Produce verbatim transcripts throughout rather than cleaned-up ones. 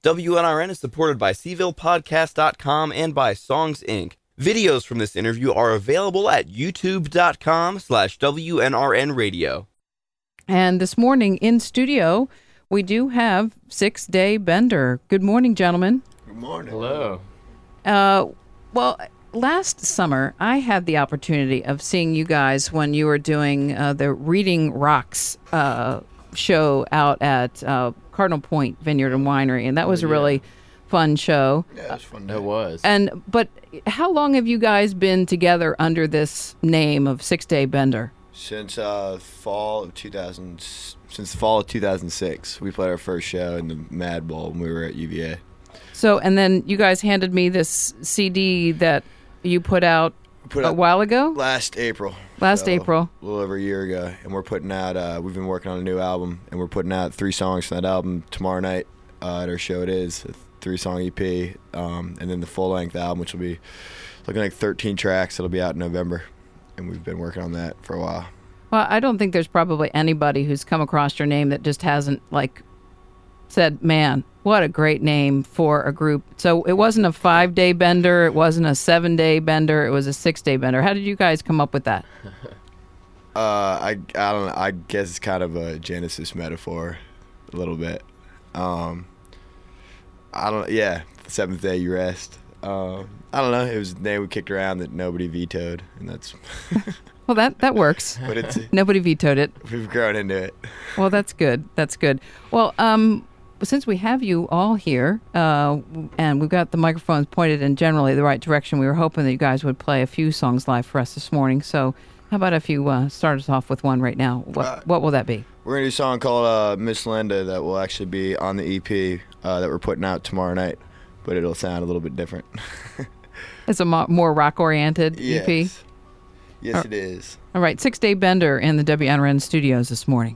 W N R N is supported by Seville Podcast dot com and by Songs, Incorporated. Videos from this interview are available at YouTube.com slash WNRN Radio. And this morning in studio, we do have Six Day Bender. Good morning, gentlemen. Good morning. Hello. Uh, well, last summer, I had the opportunity of seeing you guys when you were doing uh, the Reading Rocks uh, show out at uh, Cardinal Point Vineyard and Winery, and that was Oh, a yeah. really fun show. Yeah, it was fun. It was. And but how long have you guys been together under this name of Six Day Bender? Since uh, fall of two thousand, since the fall of two thousand six, we played our first show in the Mad Bowl when we were at U V A. So, and then you guys handed me this C D that you put out Put a out while ago? last April. Last so April. A little over a year ago, and we're putting out. Uh, we've been working on a new album, and we're putting out three songs from that album tomorrow night uh, at our show. It is a three-song E P, um, and then the full-length album, which will be looking like thirteen tracks. It'll be out in November, and we've been working on that for a while. Well, I don't think there's probably anybody who's come across your name that just hasn't, like, said, man, what a great name for a group. So it wasn't a five-day bender. It wasn't a seven-day bender. It was a six-day bender. How did you guys come up with that? Uh, I I don't know. I guess it's kind of a Genesis metaphor, a little bit. Um, I don't. Yeah, the seventh day you rest. Um, I don't know. It was a name we kicked around that nobody vetoed, and that's. Well, that, that works. But it's Nobody vetoed it. we've grown into it. Well, that's good. That's good. Well, um, since we have you all here, uh, and we've got the microphones pointed in generally the right direction, we were hoping that you guys would play a few songs live for us this morning. So how about if you uh, start us off with one right now? What, Uh, what will that be? We're gonna do a song called uh, Miss Linda that will actually be on the E P uh, that we're putting out tomorrow night, but it'll sound a little bit different. It's a mo- more rock-oriented yes. E P. Yes, Uh, it is. All right, Six Day Bender in the W N R N studios this morning.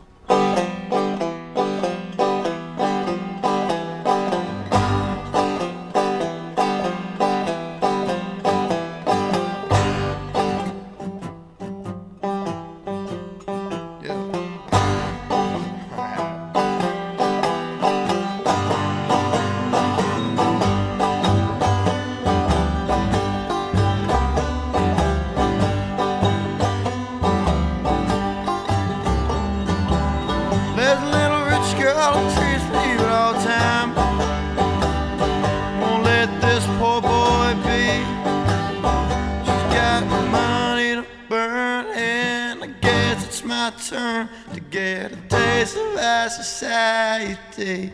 There's a little rich girl who treats people all the time. Won't let this poor boy be. She's got money to burn, and I guess it's my turn to get a taste of our society.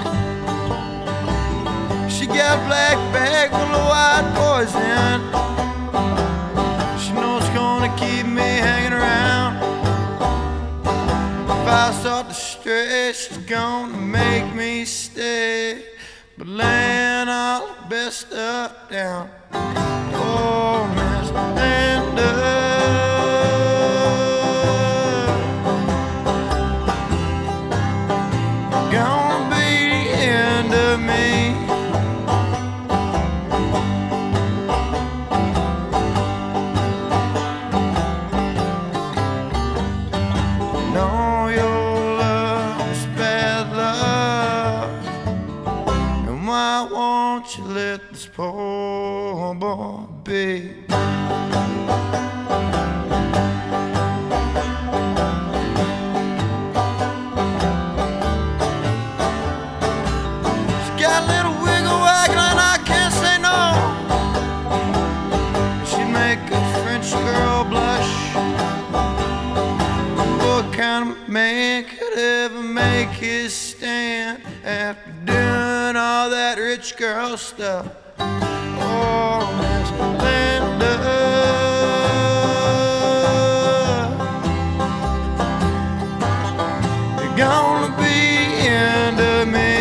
She got a black bag full of white poison. She knows it's gonna keep me hanging around. If I start to stray, she's gonna make me stay. But laying all the best stuff down. Oh, Miss Linda. Gonna be the end of me. Know your love's bad love, and why won't you let this poor boy be? She got a little wiggle waggle and I can't say no. She make a French girl blush. What kind of man could ever make his stand after doing all that rich girl stuff? Oh, Miss Linda. You're gonna be the end of me.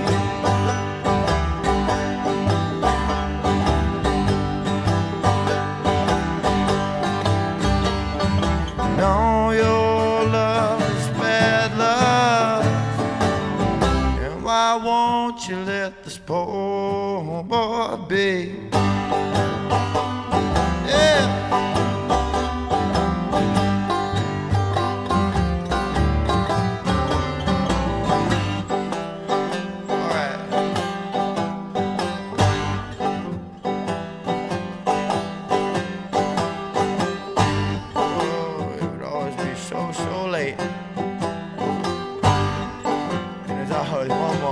Know your love is bad love, and why won't you let this poor boy be? Yeah. All right.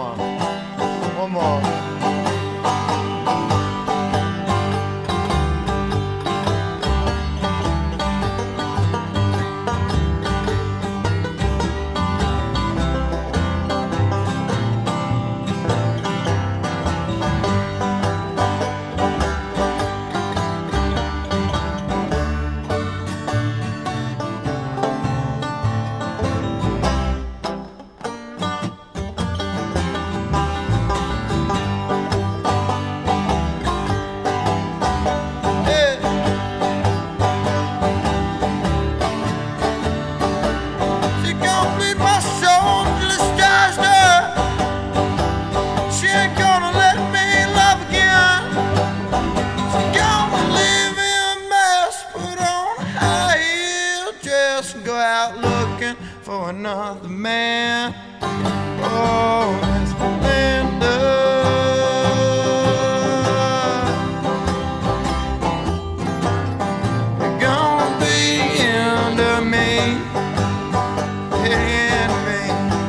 on. One more. For another man. Oh, Miss Belinda, you're gonna be into me, into me.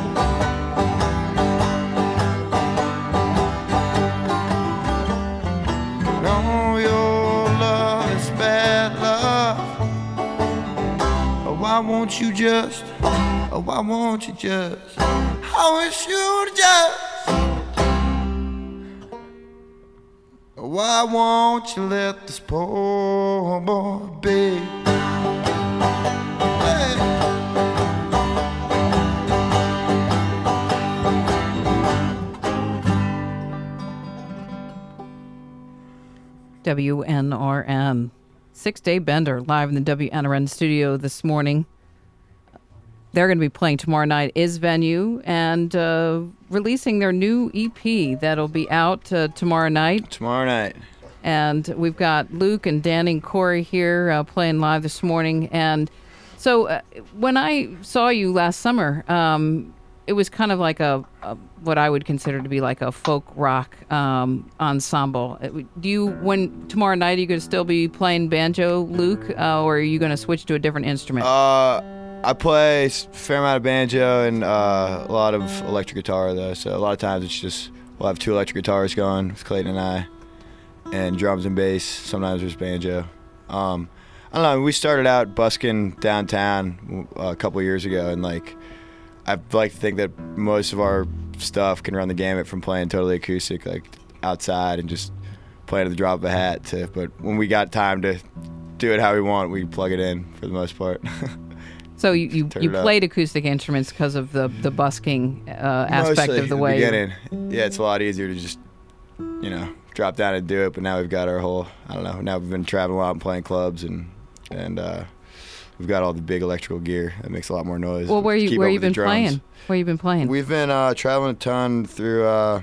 No, your love is bad love. Oh, why won't you just? Oh, why won't you just? I wish you'd just. Why won't you let this poor boy be? Hey. W N R N. Six Day Bender live in the W N R N studio this morning. They're going to be playing tomorrow night, Is Venue, and uh, releasing their new E P that'll be out uh, tomorrow night. Tomorrow night. And we've got Luke and Danny and Corey here uh, playing live this morning. And so uh, when I saw you last summer, um, it was kind of like a, a what I would consider to be like a folk rock um, ensemble. Do you, when tomorrow night, are you going to still be playing banjo, Luke, uh, or are you going to switch to a different instrument? Uh, I play a fair amount of banjo and uh, a lot of electric guitar, though. So a lot of times it's just, we'll have two electric guitars going with Clayton and I, and drums and bass. Sometimes there's banjo. Um, I don't know, we started out busking downtown a couple of years ago, and like, I like to think that most of our stuff can run the gamut from playing totally acoustic, like outside, and just playing at the drop of a hat, to, but when we got time to do it how we want, we plug it in for the most part. So you you, you played up. acoustic instruments because of the the busking uh, aspect Mostly of the in way. beginning. Yeah, it's a lot easier to just, you know, drop down and do it. But now we've got our whole, I don't know. Now we've been traveling a lot and playing clubs, and and uh, we've got all the big electrical gear that makes a lot more noise. Well, where you Keep where up you with the been drums. playing? Where you been playing? We've been uh, traveling a ton through uh,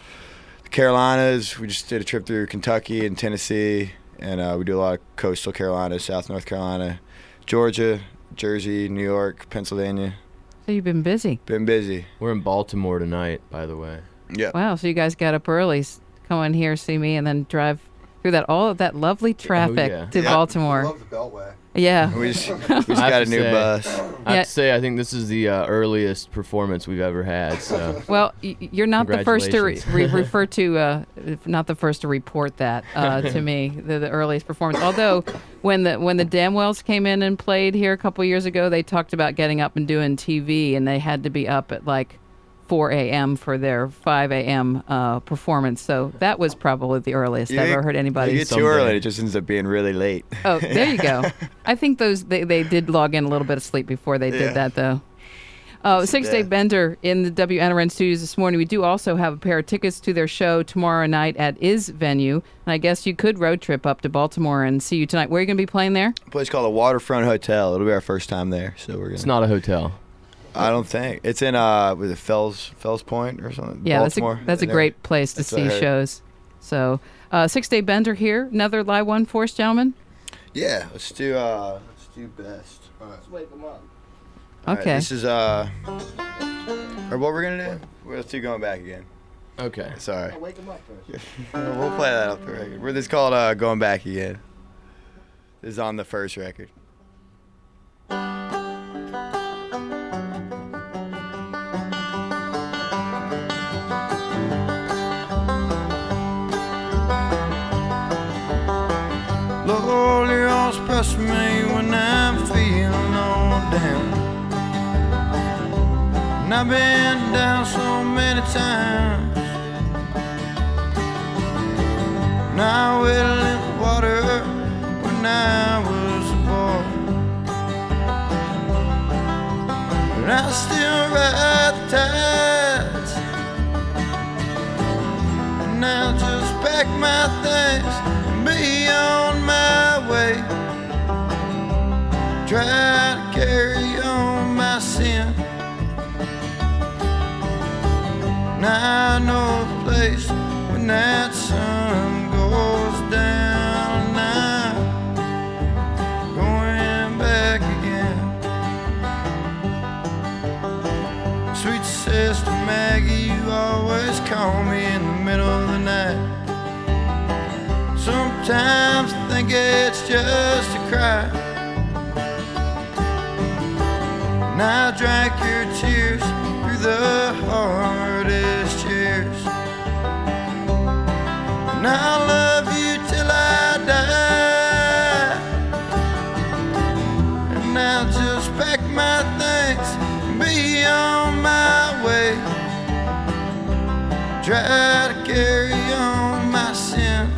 the Carolinas. We just did a trip through Kentucky and Tennessee, and uh, we do a lot of coastal Carolina, South North Carolina, Georgia, Jersey, New York, Pennsylvania. So you've been busy. Been busy. We're in Baltimore tonight, by the way. Yeah. Wow. So you guys got up early, s- come in here, see me, and then drive through that all of that lovely traffic yeah. to Yeah. Baltimore. Love the Beltway. Yeah. We just, we just I got have a to new say- bus. I have Yeah. to say, I think this is the uh, earliest performance we've ever had. So Well, y- you're not the first to re- re- Congratulations. refer to, uh, not the first to report that uh, to me, the, the earliest performance. Although, when the when the Damwells came in and played here a couple years ago, they talked about getting up and doing T V, and they had to be up at like four a.m. for their five a.m. Uh, performance. So that was probably the earliest You I've think- ever heard You anybody. get too Someday. early, it just ends up being really late. Oh, there you go. I think those they, they did log in a little bit of sleep before they Yeah. did that, though. Uh, That's Six Day bad. Bender in the W N R N studios this morning. We do also have a pair of tickets to their show tomorrow night at Is Venue. And I guess you could road trip up to Baltimore and see you tonight. Where are you going to be playing there? A place called the Waterfront Hotel. It'll be our first time there, so we're gonna. it's not a hotel. I don't think it's in uh, with it Fells Fells Point or something. Yeah, Baltimore. that's a, that's a There. great place to That's what I see heard. shows. So, uh, Six Day Bender here. Another live one for us, gentlemen. Yeah, let's do uh, let's do best. All right. Let's wake them up. Okay. this is uh, or what we're gonna do? We're let's do going back again. Okay. Sorry. I'll wake them up first. We'll play that up the record. We're this called uh, going back again. This is on the first record. Lord, you're always pressing me when I'm feeling all down. And I've been down so many times. And I will in the water when I was a boy. But I still ride the tides. And I'll just pack my things and be on my way. Try to carry on my sin. And I know the place when that sun goes down. And I'm going back again. Sweet sister Maggie, you always call me in the middle of the night. Sometimes I think it's just a cry. And I drank your tears through the hardest years. And I'll love you till I die. And I'll just pack my things and be on my way. Try to carry on my sin.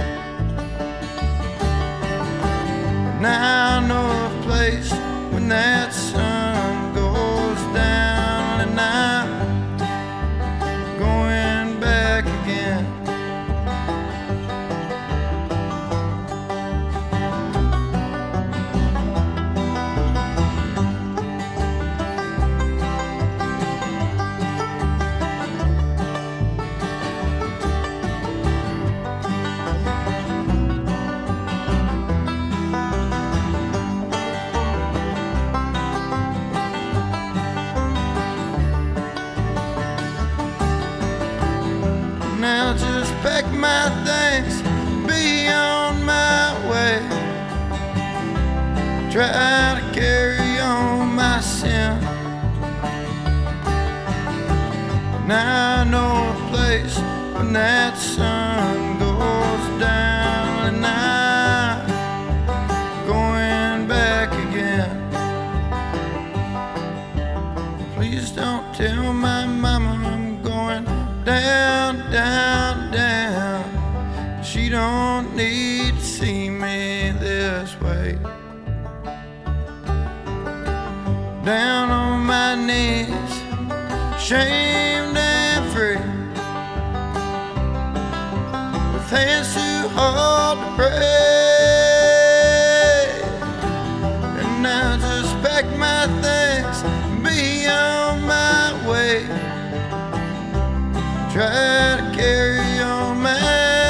Now I know a place when that sun goes down. And I'm going back again. Now just pack my things, be on my way. Try to carry on my sin. Now I know a place when that sun goes down. And I'm going back again. Please don't tell my mama I'm going down, down, down. She don't need to see me this way. Down on my knees, shamed and free, with hands too hard to pray. And now just pack my things and be on my way. Try to carry on my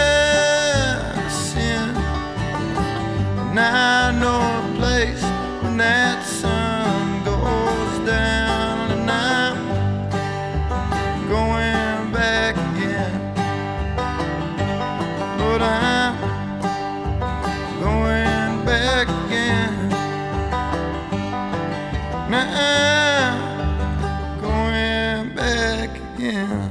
sin. Now I know a place when that sun goes down. And I'm going back again. But I'm going back again. Now I'm going back again.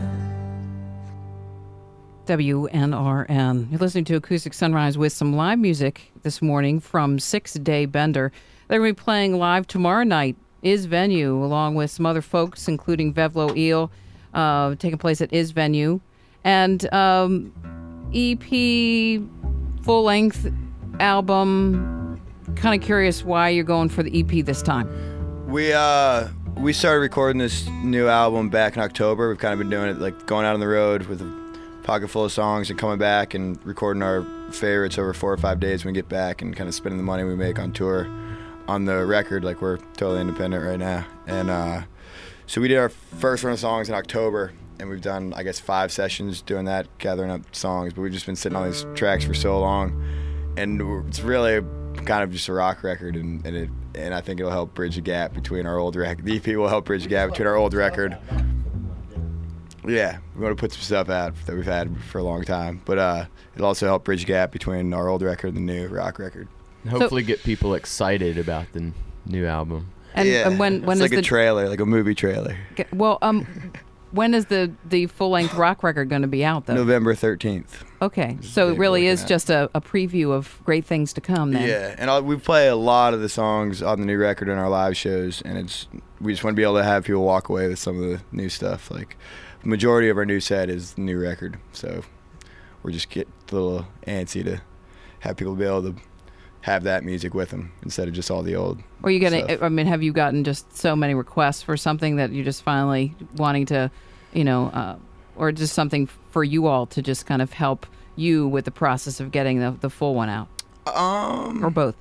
W N R N. You're listening to Acoustic Sunrise with some live music this morning from Six Day Bender. They're going to be playing live tomorrow night, Is Venue, along with some other folks, including Vevlo Eel, uh, taking place at Is Venue. And um, E P, full-length album. Kind of curious why you're going for the E P this time. We uh we started recording this new album back in October. We've kind of been doing it like going out on the road with a pocket full of songs and coming back and recording our favorites over four or five days when we get back and kind of spending the money we make on tour on the record. Like, we're totally independent right now. And uh, so we did our first run of songs in October, and we've done, I guess, five sessions doing that, gathering up songs. But we've just been sitting on these tracks for so long, and it's really kind of just a rock record, and, and it and I think it'll help bridge the gap between our old record. The E P will help bridge the gap between our old record. Yeah, we want to put some stuff out that we've had for a long time, but uh, it'll also help bridge the gap between our old record and the new rock record. Hopefully, so, get people excited about the new album. And, yeah, and when when it's is like the a trailer, like a movie trailer. Well, um, when is the the full length rock record going to be out though? November thirteenth. Okay, so it big really looking is at. just a, a preview of great things to come then. Yeah, and I, we play a lot of the songs on the new record in our live shows, and it's we just want to be able to have people walk away with some of the new stuff. Like, the majority of our new set is the new record, so we're just get a little antsy to have people be able to have that music with them instead of just all the old. Or you getting? stuff. I mean, have you gotten just so many requests for something that you're just finally wanting to, you know, uh, or just something for you all to just kind of help you with the process of getting the the full one out, Um, or both?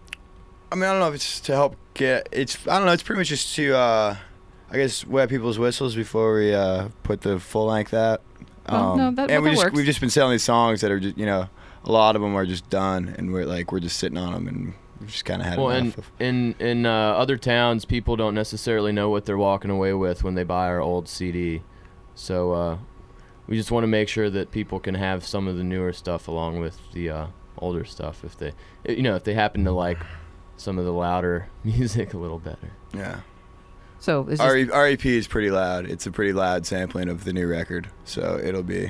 I mean, I don't know if it's to help get. It's I don't know. It's pretty much just to, uh, I guess, wet people's whistles before we uh, put the full length out. Well, no, that- and well, we that just works. we've just been selling these songs that are just, you know, a lot of them are just done, and we're like we're just sitting on them, and we've just kind of had Well, enough. and of, in in uh, other towns, people don't necessarily know what they're walking away with when they buy our old C D. So uh, we just want to make sure that people can have some of the newer stuff along with the uh, older stuff if they, you know, if they happen to like some of the louder music a little better. yeah. So is Our, this, E- our E P is pretty loud. It's a pretty loud sampling of the new record, so it'll be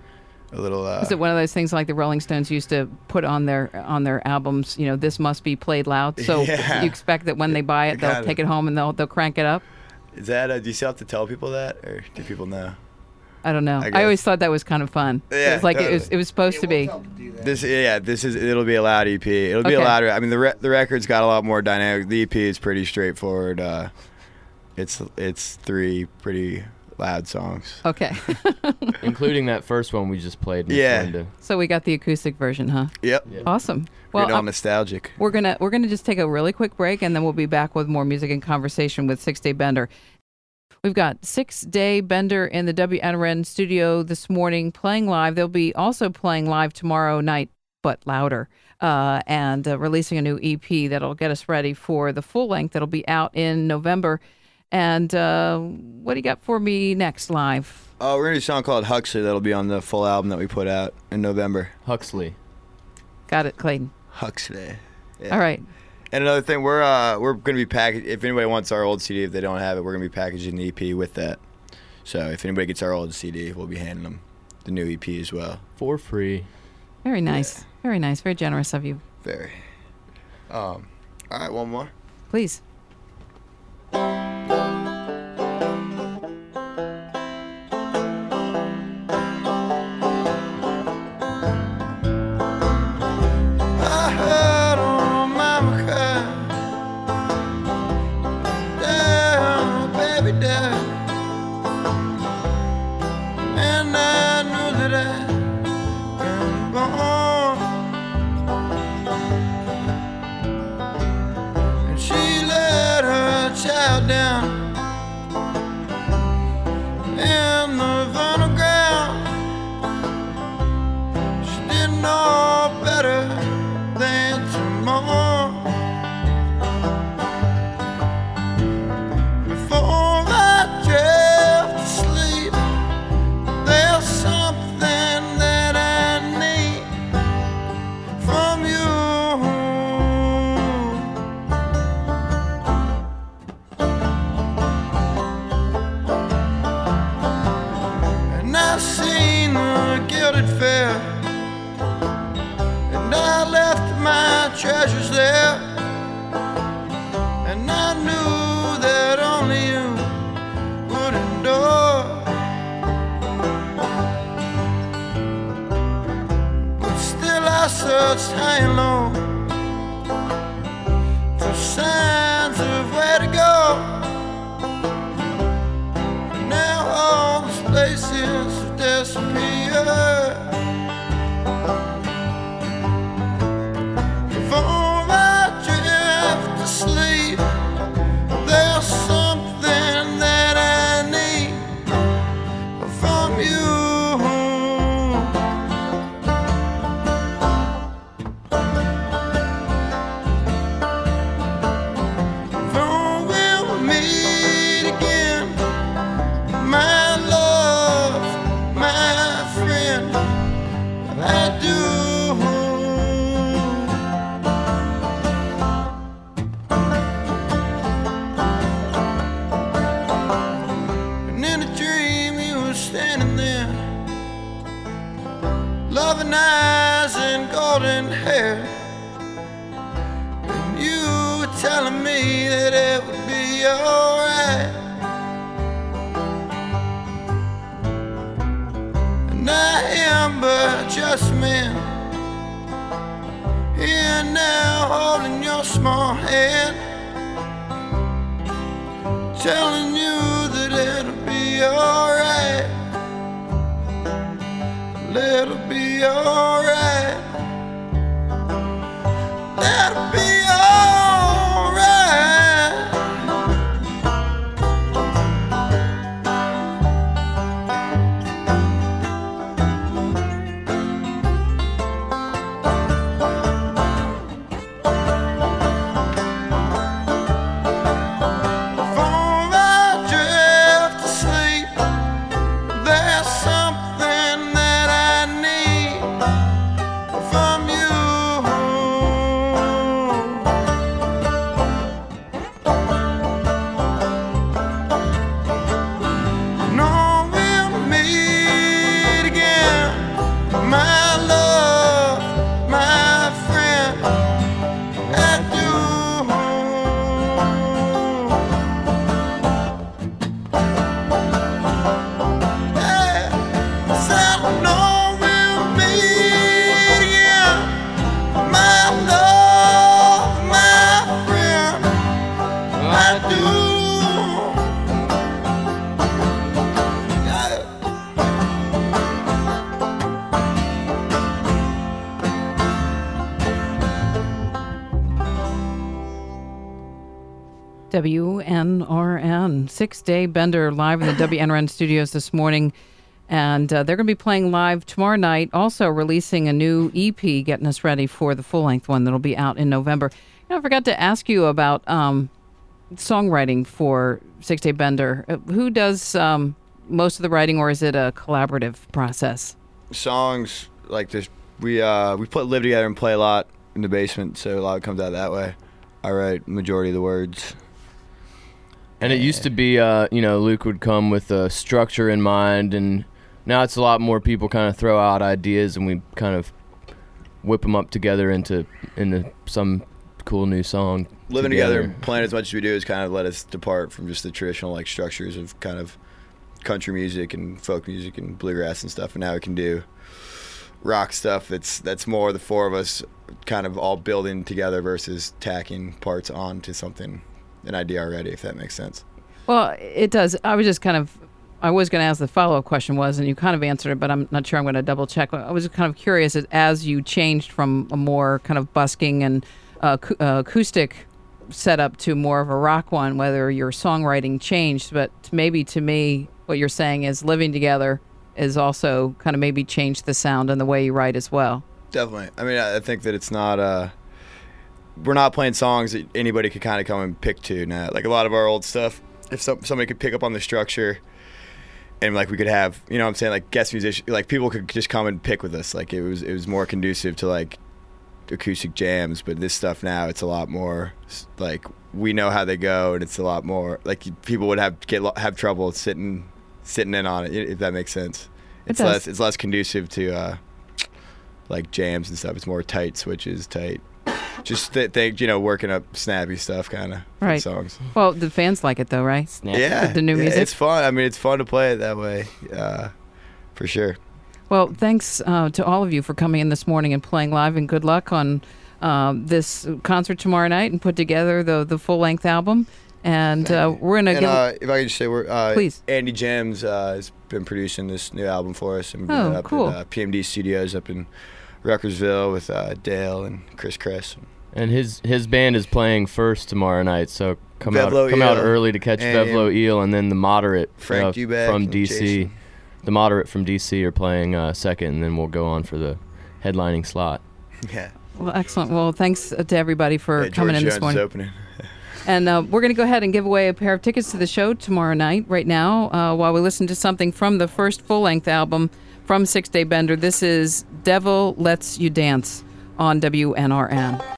a little. Uh, is it one of those things like the Rolling Stones used to put on their on their albums? You know, this must be played loud. So Yeah. you expect that when they buy it, It they'll kinda- take it home and they'll they'll crank it up. Is that? Uh, do you still have to tell people that, or do people know? I don't know. I I, guess. always thought that was kind of fun. Yeah, it was like it was totally. it was supposed to be. This, yeah, this is. It'll be a loud E P. It'll be Okay. a louder. I mean, the re- the record's got a lot more dynamic. The E P is pretty straightforward. Uh, it's it's three pretty loud songs. Okay. Including that first one we just played. Miss Yeah. Linda. So we got the acoustic version, huh? Yep. Yeah. Awesome. Well, Well, all uh, nostalgic. we're gonna we're gonna just take a really quick break, and then we'll be back with more music and conversation with Six Day Bender. We've got Six Day Bender in the W N R N studio this morning playing live. They'll be also playing live tomorrow night, but louder, uh, and uh, releasing a new E P that'll get us ready for the full length that'll be out in November. And uh, what do you got for me next live? Oh, we're gonna do a song called Huxley that'll be on the full album that we put out in November. Huxley. Got it, Clayton. Huxley. Yeah. All right. And another thing, we're uh, we're gonna be packaged. If anybody wants our old C D, if they don't have it, we're gonna be packaging the E P with that. So if anybody gets our old C D, we'll be handing them the new E P as well. For free. Very nice. Very nice. Very generous of you. Very. Um. All right, one more. Please. I heard old mama cry down, baby died, and I knew that I'd been born, and she let her child down in the vernal ground. She didn't know better than to mourn. Before I drift to sleep, there's something that I need from you. And I've seen the gilded fair, and I left my treasures there, and I knew that only you would endure. But still I searched high and low for signs of where to go. And now all those places have disappeared. Before I drift to sleep, there's something that I need from you. For we'll meet again, my love, my friend. loving eyes and golden hair. And you were telling me that it would be alright. And I am but just a man, here now holding your small hand, telling you that it'll be alright. It'll be alright. It'll be W N R N, six-day bender live in the W N R N studios this morning. And uh, they're going to be playing live tomorrow night, also releasing a new E P, getting us ready for the full-length one that'll be out in November. You know, I forgot to ask you about um, songwriting for Six Day Bender. Uh, who does um, most of the writing, or is it a collaborative process? Songs like this, we uh, we put live together and play a lot in the basement, so a lot comes out that way. I write majority of the words. And it used to be, uh, you know, Luke would come with a structure in mind, and now it's a lot more people kind of throw out ideas, and we kind of whip them up together into into some cool new song. Living together, together playing as much as we do, has kind of let us depart from just the traditional like structures of kind of country music and folk music and bluegrass and stuff, and now we can do rock stuff that's that's more the four of us kind of all building together versus tacking parts onto something, an idea already, if that makes sense. Well, it does. I was just kind of, I was going to ask the follow-up question was, and you kind of answered it, but I'm not sure. I'm going to double check. I was kind of curious as, as you changed from a more kind of busking and uh, uh, acoustic setup to more of a rock one, whether your songwriting changed. But maybe to me, what you're saying is living together is also kind of maybe changed the sound and the way you write as well. Definitely. I mean, I think that it's not, uh, we're not playing songs that anybody could kind of come and pick to now. Like a lot of our old stuff, if some, somebody could pick up on the structure and like we could have, you know what I'm saying, like guest musicians, like people could just come and pick with us. Like it was, it was more conducive to like acoustic jams, but this stuff now, it's a lot more like we know how they go, and it's a lot more like people would have get have trouble sitting sitting in on it, if that makes sense. It's it less it's less conducive to uh, like jams and stuff. It's more tight switches, tight, just th- think you know working up snappy stuff kind of right. songs. Well, the fans like it though, right? Snappy. Yeah, the new music. Yeah, it's fun. I mean, it's fun to play it that way, uh, for sure. Well, thanks uh, to all of you for coming in this morning and playing live, and good luck on um, this concert tomorrow night and put together the the full length album. And uh, we're gonna and, give. Uh, if I could just say, we're uh, Please. Andy Jams uh, has been producing this new album for us, and we're doing Oh, it up cool. at uh, P M D Studios up in Ruckersville with uh, Dale and Chris Kress. And his his band is playing first tomorrow night, so come Vevlo out come out Eel. early to catch And Vevlo Eel, and then the Moderate Frank uh, Dubak from and D C. Jason. The Moderate from D C are playing uh, second, and then we'll go on for the headlining slot. Yeah. Well, excellent. Well, thanks to everybody for yeah, coming George in this Jones morning. is opening. And uh, we're going to go ahead and give away a pair of tickets to the show tomorrow night, right now, uh, while we listen to something from the first full-length album from Six Day Bender. This is Devil Lets You Dance on W N R N.